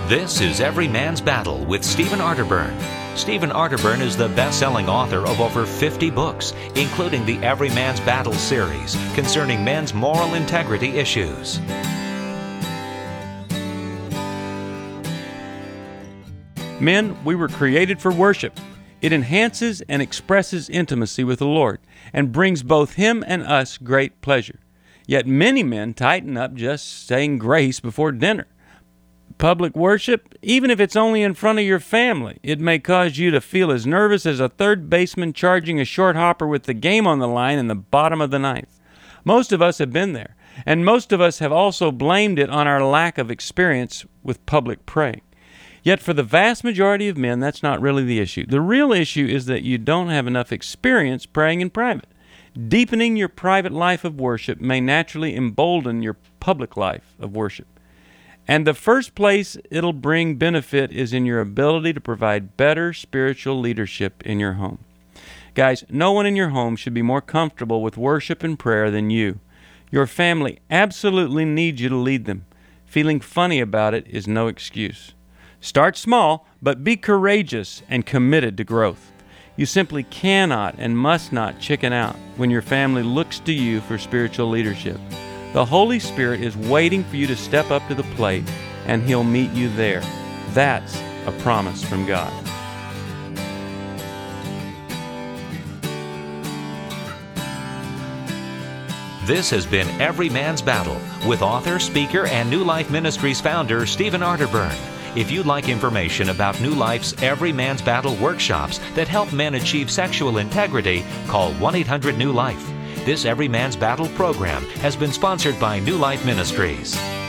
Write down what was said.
This is Every Man's Battle with Stephen Arterburn. Stephen Arterburn is the best-selling author of over 50 books, including the Every Man's Battle series concerning men's moral integrity issues. Men, we were created for worship. It enhances and expresses intimacy with the Lord and brings both Him and us great pleasure. Yet many men tighten up just saying grace before dinner. Public worship, even if it's only in front of your family, it may cause you to feel as nervous as a third baseman charging a short hopper with the game on the line in the bottom of the ninth. Most of us have been there, and most of us have also blamed it on our lack of experience with public praying. Yet for the vast majority of men, that's not really the issue. The real issue is that you don't have enough experience praying in private. Deepening your private life of worship may naturally embolden your public life of worship. And the first place it'll bring benefit is in your ability to provide better spiritual leadership in your home. Guys, no one in your home should be more comfortable with worship and prayer than you. Your family absolutely needs you to lead them. Feeling funny about it is no excuse. Start small, but be courageous and committed to growth. You simply cannot and must not chicken out when your family looks to you for spiritual leadership. The Holy Spirit is waiting for you to step up to the plate, and He'll meet you there. That's a promise from God. This has been Every Man's Battle with author, speaker, and New Life Ministries founder Stephen Arterburn. If you'd like information about New Life's Every Man's Battle workshops that help men achieve sexual integrity, call 1-800-NEW-LIFE. This Every Man's Battle program has been sponsored by New Life Ministries.